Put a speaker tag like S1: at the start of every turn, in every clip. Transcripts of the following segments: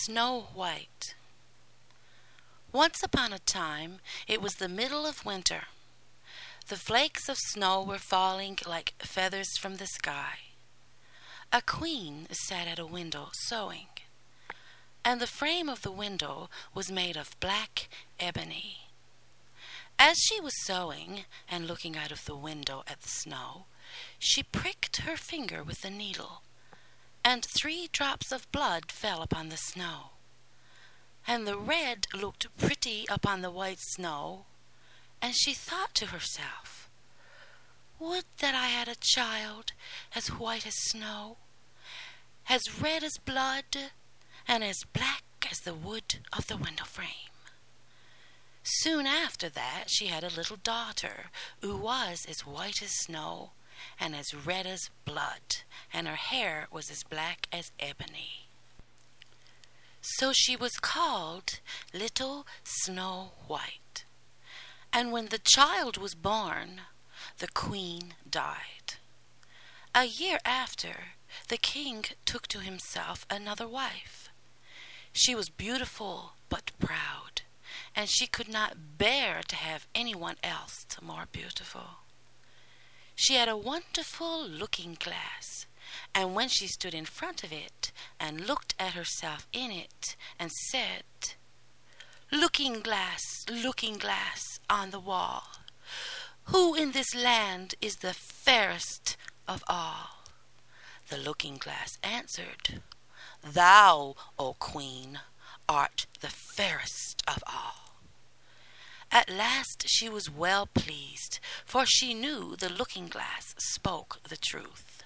S1: Snow White. Once upon a time, it was the middle of winter. The flakes of snow were falling like feathers from the sky. A queen sat at a window sewing, and the frame of the window was made of black ebony. As she was sewing and looking out of the window at the snow, she pricked her finger with the needle, and 3 drops of blood fell upon the snow. And the red looked pretty upon the white snow, and she thought to herself, "Would that I had a child as white as snow, as red as blood, and as black as the wood of the window frame." Soon after that she had a little daughter who was as white as snow and as red as blood, and her hair was as black as ebony. So she was called Little Snow White. And when the child was born, the queen died. A year after, the king took to himself another wife. She was beautiful but proud, and she could not bear to have anyone else more beautiful. She had a wonderful looking glass, and when she stood in front of it and looked at herself in it and said, looking glass on the wall, who in this land is the fairest of all?" The looking glass answered, "Thou, O queen, art the fairest of all." At last she was well pleased, for she knew the looking glass spoke the truth.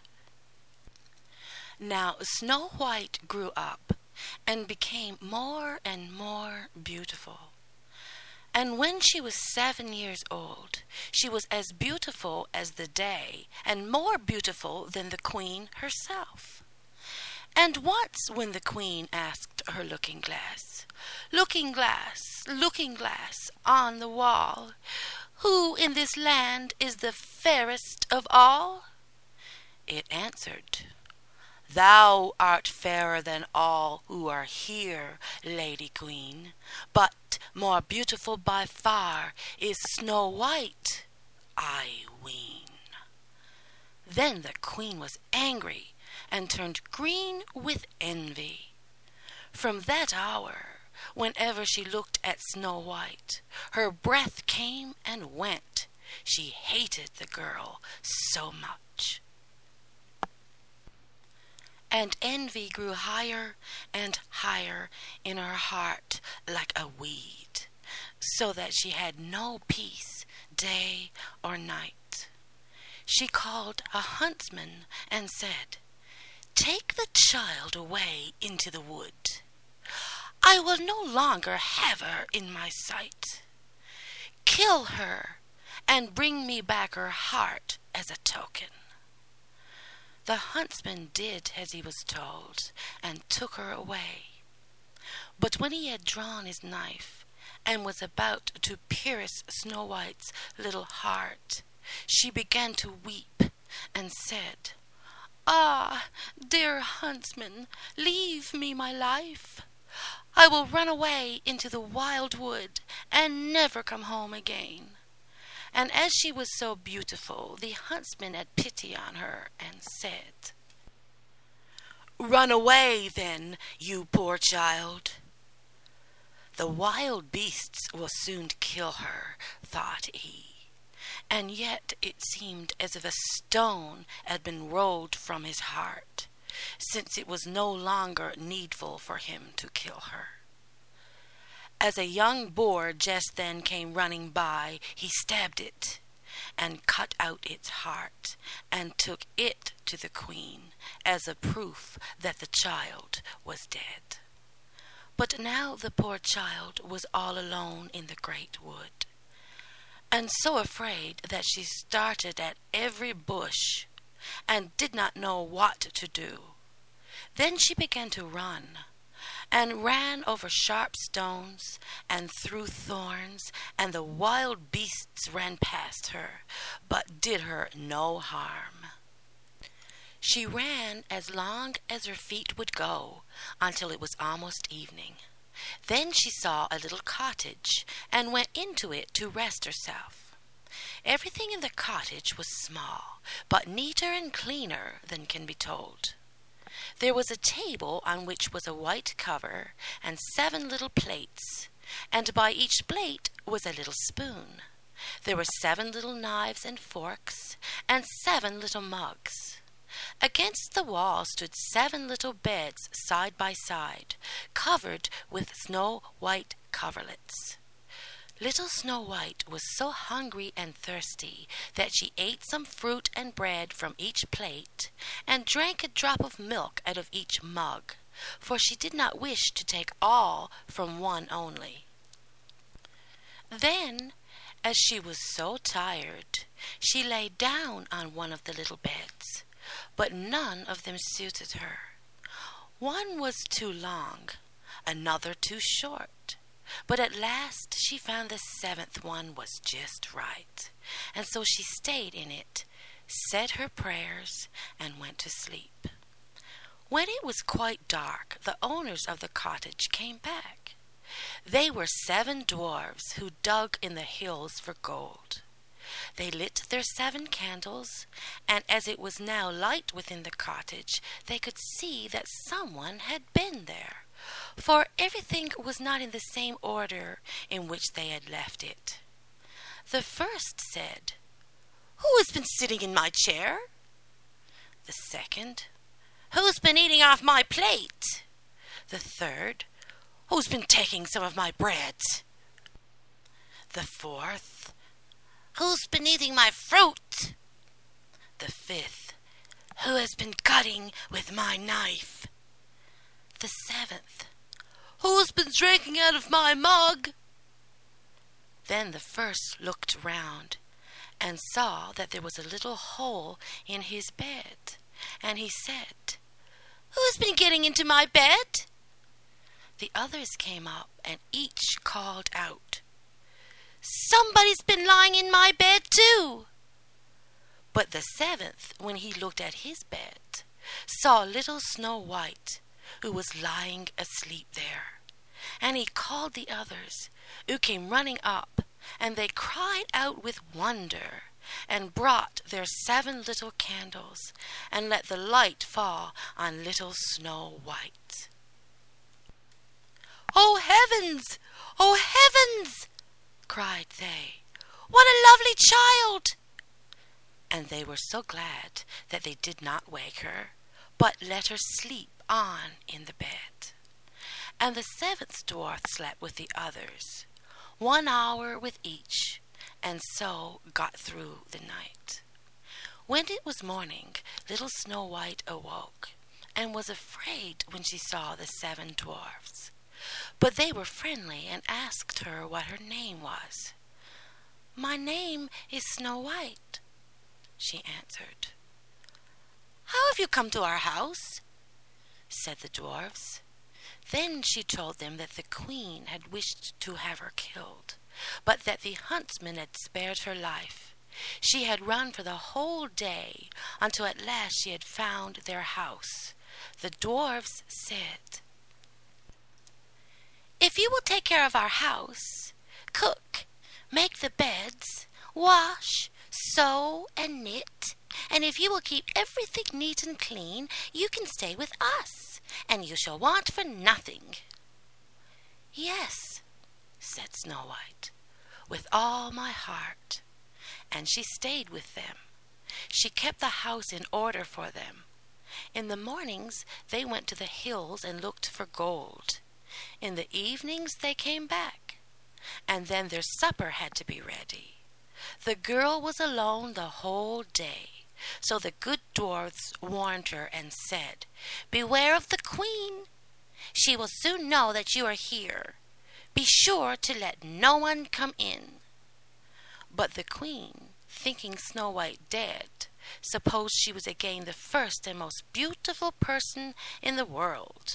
S1: Now Snow White grew up and became more and more beautiful. And when she was 7 years old, she was as beautiful as the day, and more beautiful than the queen herself. And once when the queen asked her looking glass on the wall, who in this land is the fairest of all?" It answered, "Thou art fairer than all who are here, Lady Queen, but more beautiful by far is Snow White, I ween." Then the queen was angry and turned green with envy. From that hour, whenever she looked at Snow White, her breath came and went. She hated the girl so much. And envy grew higher and higher in her heart like a weed, so that she had no peace day or night. She called a huntsman and said, "Take the child away into the wood. I will no longer have her in my sight. Kill her and bring me back her heart as a token." The huntsman did as he was told and took her away. But when he had drawn his knife and was about to pierce Snow White's little heart, she began to weep and said, "Ah, dear huntsman, leave me my life. I will run away into the wild wood and never come home again." And as she was so beautiful, the huntsman had pity on her and said, "Run away then, you poor child. The wild beasts will soon kill her," thought he. And yet it seemed as if a stone had been rolled from his heart, since it was no longer needful for him to kill her. As a young boar just then came running by, he stabbed it and cut out its heart and took it to the queen as a proof that the child was dead. But now the poor child was all alone in the great wood, and so afraid that she started at every bush and did not know what to do. Then she began to run, and ran over sharp stones and through thorns, and the wild beasts ran past her, but did her no harm. She ran as long as her feet would go until it was almost evening. Then she saw a little cottage and went into it to rest herself. Everything in the cottage was small, but neater and cleaner than can be told. There was a table on which was a white cover and 7 little plates, and by each plate was a little spoon. There were 7 little knives and forks, and 7 little mugs. Against the wall stood 7 little beds side by side, covered with snow-white coverlets. Little Snow White was so hungry and thirsty that she ate some fruit and bread from each plate, and drank a drop of milk out of each mug, for she did not wish to take all from one only. Then, as she was so tired, she lay down on one of the little beds, but none of them suited her. One was too long, another too short, but at last she found the 7th one was just right, and so she stayed in it, said her prayers, and went to sleep. When it was quite dark, the owners of the cottage came back. They were 7 dwarfs who dug in the hills for gold. They lit their 7 candles, and as it was now light within the cottage, they could see that someone had been there, for everything was not in the same order in which they had left it. The first said, "Who has been sitting in my chair?" The second, "Who's been eating off my plate?" The third, "Who's been taking some of my bread?" The fourth, "Who's been eating my fruit?" The fifth, "Who has been cutting with my knife?" The 7th, "Who's been drinking out of my mug?" Then the first looked round and saw that there was a little hole in his bed, and he said, "Who's been getting into my bed?" The others came up and each called out, "Somebody's been lying in my bed too." But the 7th, when he looked at his bed, saw little Snow White, who was lying asleep there. And he called the others, who came running up, and they cried out with wonder, and brought their 7 little candles, and let the light fall on little Snow White. "Oh heavens! Oh heavens!" cried they. "What a lovely child!" And they were so glad that they did not wake her, but let her sleep on in the bed. And the 7th dwarf slept with the others, 1 hour with each, and so got through the night. When it was morning, little Snow White awoke, and was afraid when she saw the 7 dwarfs. But they were friendly and asked her what her name was. "My name is Snow White," she answered. "How have you come to our house?" said the dwarfs. Then she told them that the queen had wished to have her killed, but that the huntsman had spared her life. She had run for the whole day until at last she had found their house. The dwarfs said, "If you will take care of our house, cook, make the beds, wash, sew, and knit, and if you will keep everything neat and clean, you can stay with us, and you shall want for nothing." "Yes," said Snow White, "with all my heart." And she stayed with them. She kept the house in order for them. In the mornings they went to the hills and looked for gold. In the evenings they came back, and then their supper had to be ready. The girl was alone the whole day, so the good dwarfs warned her and said, "Beware of the queen. She will soon know that you are here. Be sure to let no one come in." But the queen, thinking Snow White dead, supposed she was again the first and most beautiful person in the world.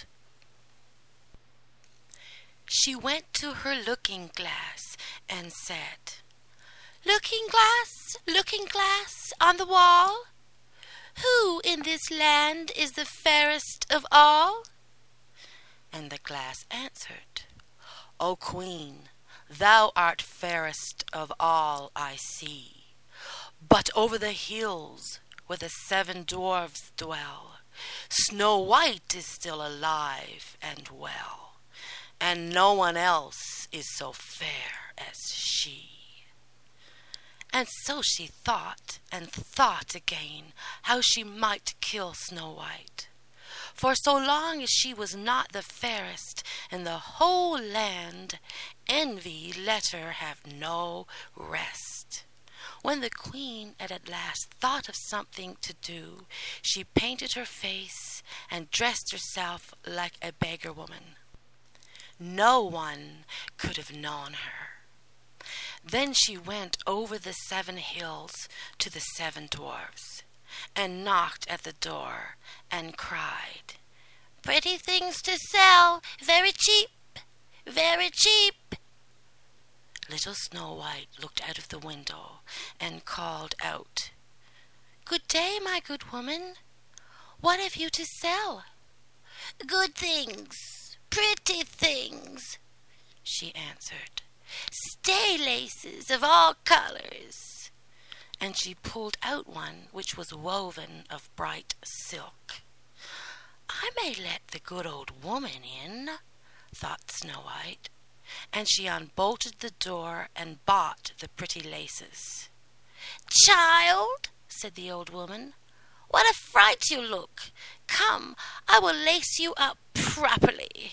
S1: She went to her looking-glass and said, "Looking-glass on the wall, Who in this land is the fairest of all? And the glass answered, O Queen, thou art fairest of all I see. But over the hills where the 7 dwarfs dwell, Snow White is still alive and well, and no one else is so fair as she. And so she thought and thought again how she might kill Snow White. For so long as she was not the fairest in the whole land, envy let her have no rest. When the queen had at last thought of something to do, she painted her face and dressed herself like a beggar woman. No one could have known her. Then she went over the 7 hills to the 7 dwarfs, and knocked at the door, and cried, Pretty things to sell, very cheap, very cheap. Little Snow White looked out of the window, and called out, Good day, my good woman. What have you to sell? Good things, pretty things, she answered. Stay laces of all colors. And she pulled out one which was woven of bright silk. I may let the good old woman in, thought Snow White, and she unbolted the door and bought the pretty laces. Child, said the old woman, what a fright you look. Come, I will lace you up properly.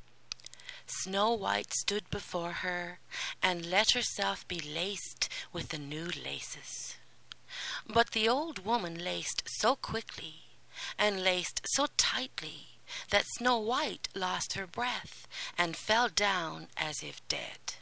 S1: Snow White stood before her and let herself be laced with the new laces. But the old woman laced so quickly and laced so tightly that Snow White lost her breath and fell down as if dead.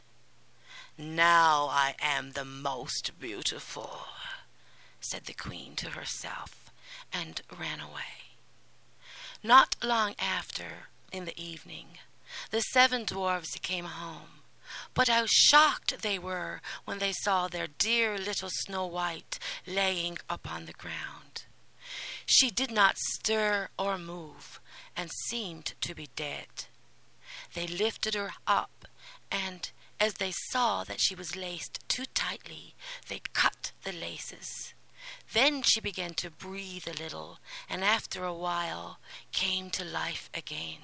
S1: Now I am the most beautiful, said the queen to herself, and ran away. Not long after, in the evening, the 7 dwarfs came home, but how shocked they were when they saw their dear little Snow White laying upon the ground. She did not stir or move, and seemed to be dead. They lifted her up, and as they saw that she was laced too tightly, they cut the laces. Then she began to breathe a little, and after a while came to life again.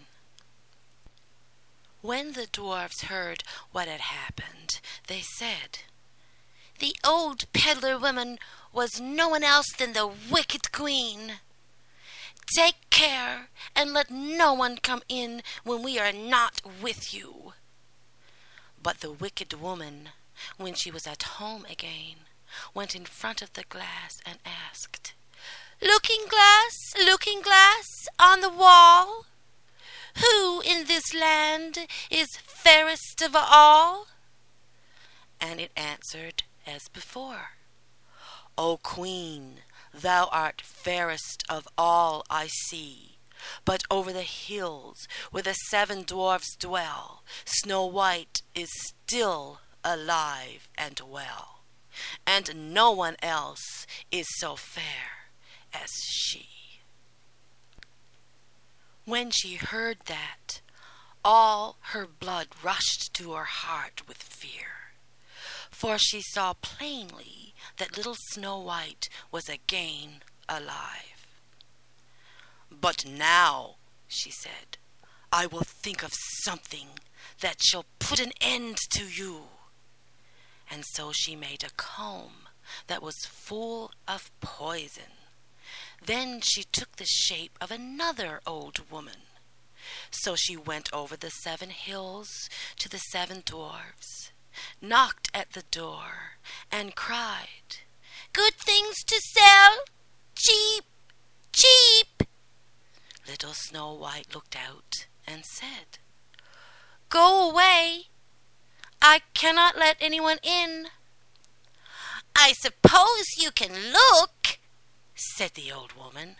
S1: When the dwarfs heard what had happened, they said, The old peddler woman was no one else than the wicked queen. Take care, and let no one come in when we are not with you. But the wicked woman, when she was at home again, went in front of the glass and asked, Looking glass on the wall, who in this land is fairest of all? And it answered as before, O Queen, thou art fairest of all I see. But over the hills where the 7 dwarfs dwell, Snow White is still alive and well, and no one else is so fair as she. When she heard that, all her blood rushed to her heart with fear, for she saw plainly that little Snow White was again alive. But now, she said, I will think of something that shall put an end to you. And so she made a comb that was full of poison. Then she took the shape of another old woman. So she went over the 7 hills to the 7 dwarfs, knocked at the door, and cried, Good things to sell, cheap, cheap. Little Snow White looked out and said, Go away. I cannot let anyone in. I suppose you can look, said the old woman.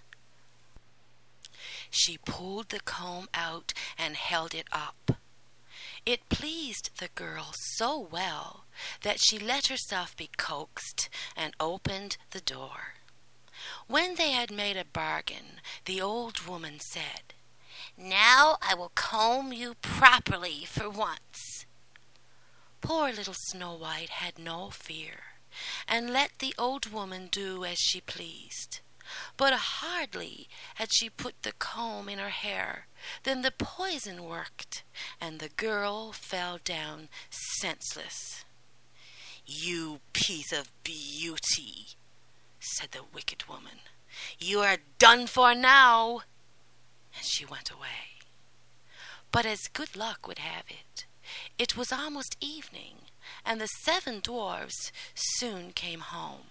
S1: She pulled the comb out and held it up. It pleased the girl so well that she let herself be coaxed and opened the door. When they had made a bargain, the old woman said, "Now I will comb you properly for once." Poor little Snow White had no fear, and let the old woman do as she pleased. But hardly had she put the comb in her hair than the poison worked, and the girl fell down senseless. "You piece of beauty," said the wicked woman, "you are done for now." And she went away. But as good luck would have it, it was almost evening, and the 7 dwarfs soon came home.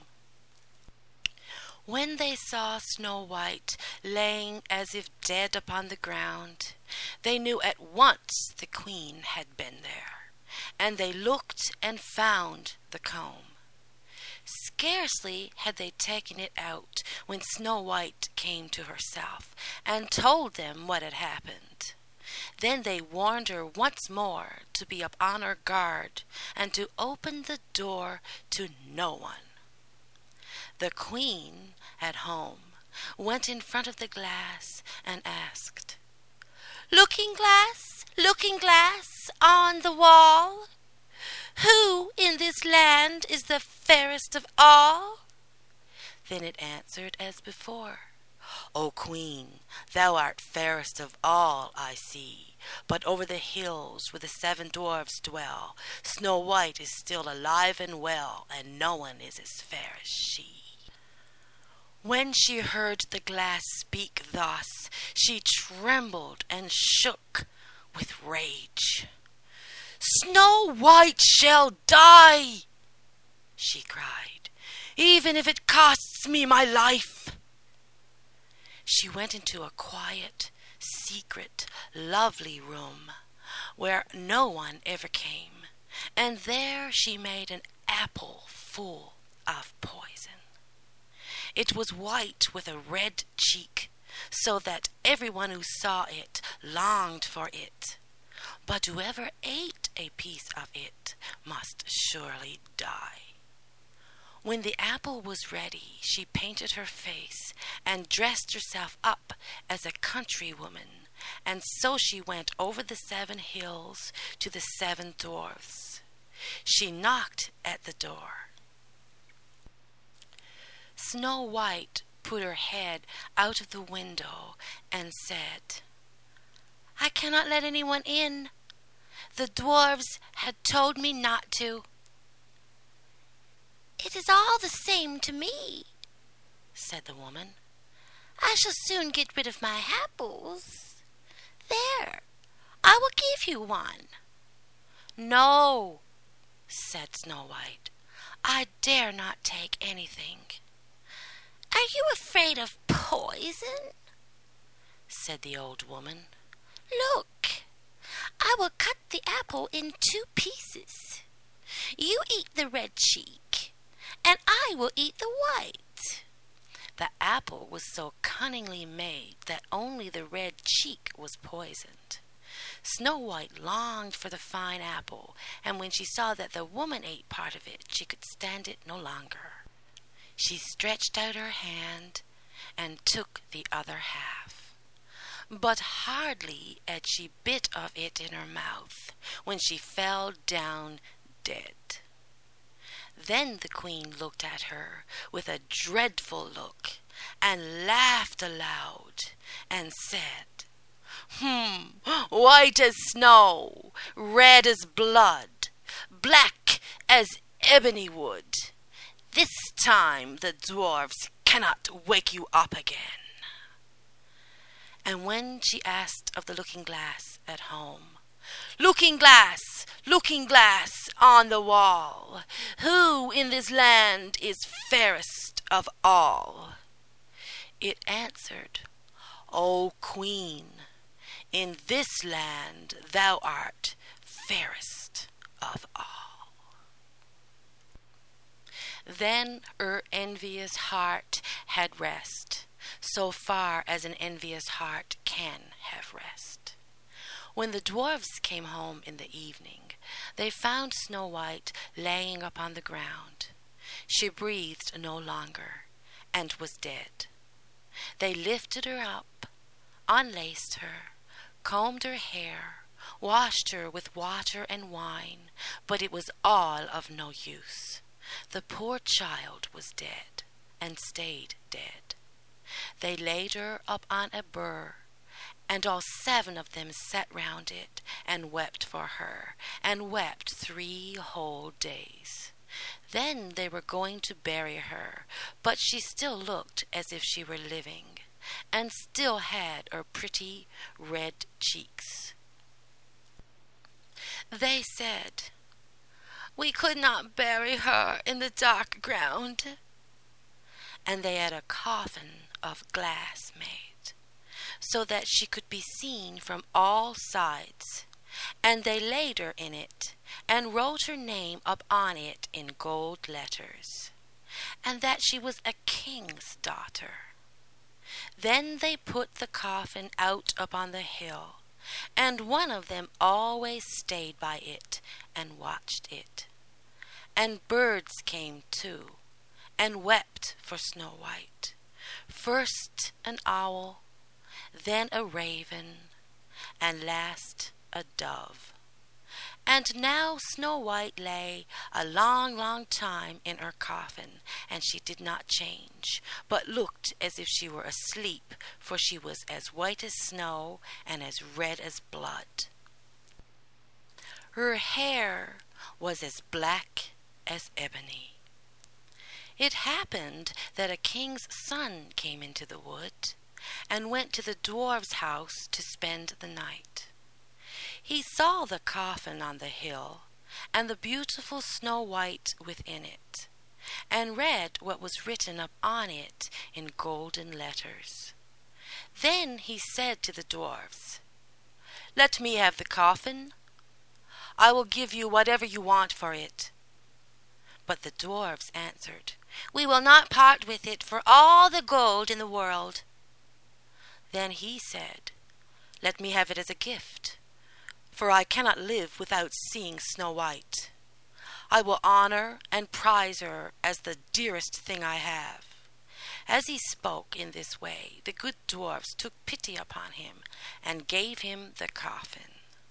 S1: When they saw Snow White laying as if dead upon the ground, they knew at once the queen had been there, and they looked and found the comb. Scarcely had they taken it out when Snow White came to herself and told them what had happened. Then they warned her once more to be up on her guard and to open the door to no one. The queen, at home, went in front of the glass and asked, "Looking glass, on the wall, who in this land is the fairest of all?" Then it answered as before, "O queen, thou art fairest of all, I see. But over the hills where the 7 dwarfs dwell, Snow White is still alive and well, and no one is as fair as she." When she heard the glass speak thus, she trembled and shook with rage. "Snow White shall die," she cried, "even if it costs me my life." She went into a quiet, secret, lovely room where no one ever came, and there she made an apple full of poison. It was white with a red cheek, so that everyone who saw it longed for it. But whoever ate a piece of it must surely die. When the apple was ready, she painted her face and dressed herself up as a country woman, and so she went over the 7 hills to the 7 dwarfs. She knocked at the door. Snow White put her head out of the window and said, "I cannot let anyone in. The dwarfs had told me not to." "It is all the same to me," said the woman. "I shall soon get rid of my apples. There, I will give you one." "No," said Snow White, "I dare not take anything." "Are you afraid of poison?" said the old woman. "Look, I will cut the apple in 2 pieces. You eat the red cheek, and I will eat the white." The apple was so cunningly made that only the red cheek was poisoned. Snow White longed for the fine apple, and when she saw that the woman ate part of it, she could stand it no longer. She stretched out her hand and took the other half. But hardly had she bit of it in her mouth when she fell down dead. Then the queen looked at her with a dreadful look and laughed aloud and said, "White as snow, red as blood, black as ebony wood. This time the dwarfs cannot wake you up again." And when she asked of the looking glass at home, looking glass on the wall, who in this land is fairest of all?" It answered, "O queen, in this land thou art fairest of all." Then her envious heart had rest, so far as an envious heart can have rest. When the dwarfs came home in the evening, they found Snow White laying upon the ground. She breathed no longer, and was dead. They lifted her up, unlaced her, combed her hair, washed her with water and wine, but it was all of no use. The poor child was dead, and stayed dead. They laid her up on a bier, and all 7 of them sat round it, and wept for her, and wept 3 whole days. Then they were going to bury her, but she still looked as if she were living, and still had her pretty red cheeks. They said, "We could not bury her in the dark ground." And they had a coffin of glass made, so that she could be seen from all sides. And they laid her in it, and wrote her name up on it in gold letters, and that she was a king's daughter. Then they put the coffin out upon the hill, and one of them always stayed by it and watched it. And birds came too, and wept for Snow White, first an owl, then a raven, and last a dove. And now Snow White lay a long, long time in her coffin, and she did not change, but looked as if she were asleep, for she was as white as snow and as red as blood. Her hair was as black as ebony. It happened that a king's son came into the wood, and went to the dwarf's house to spend the night. He saw the coffin on the hill, and the beautiful Snow White within it, and read what was written up on it in golden letters. Then he said to the dwarfs, "Let me have the coffin. I will give you whatever you want for it." But the dwarfs answered, "We will not part with it for all the gold in the world." Then he said, "Let me have it as a gift, for I cannot live without seeing Snow White. I will honor and prize her as the dearest thing I have." As he spoke in this way, the good dwarfs took pity upon him, and gave him the coffin.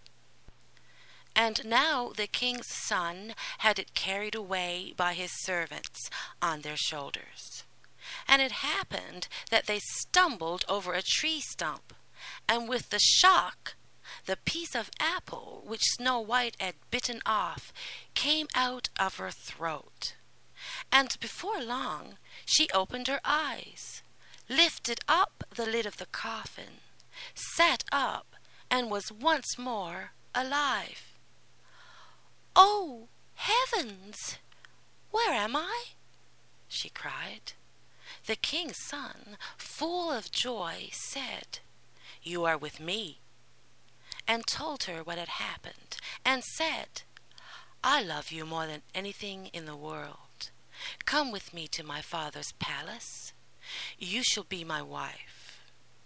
S1: And now the king's son had it carried away by his servants on their shoulders. And it happened that they stumbled over a tree stump, and with the shock the piece of apple which Snow White had bitten off came out of her throat. And before long she opened her eyes, lifted up the lid of the coffin, sat up, and was once more alive. "Oh, heavens! Where am I?" she cried. The king's son, full of joy, said, "You are with me," and told her what had happened, and said, "I love you more than anything in the world. Come with me to my father's palace. You shall be my wife."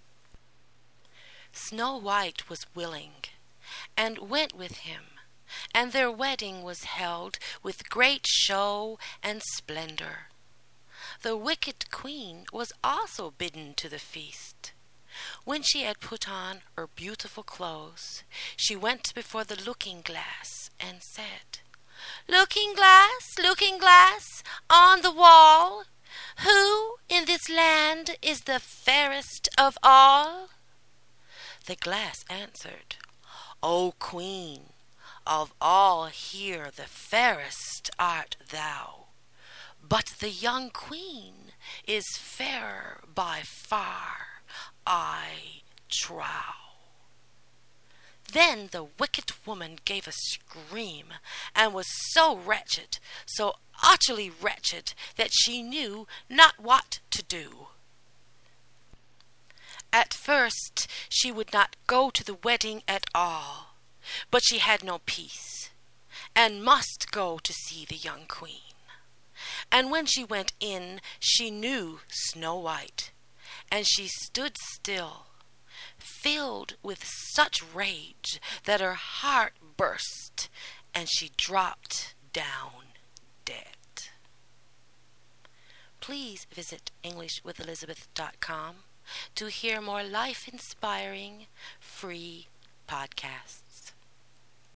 S1: Snow White was willing, and went with him, and their wedding was held with great show and splendor. The wicked queen was also bidden to the feast. When she had put on her beautiful clothes, she went before the looking-glass and said, looking glass on the wall, who in this land is the fairest of all?" The glass answered, "O queen, of all here the fairest art thou, but the young queen is fairer by far, I trow." Then the wicked woman gave a scream, and was so wretched, so utterly wretched, that she knew not what to do. At first she would not go to the wedding at all, but she had no peace, and must go to see the young queen. And when she went in, she knew Snow White, and she stood still, filled with such rage that her heart burst, and she dropped down dead. please visit EnglishWithElizabeth.com to hear more life-inspiring free podcasts.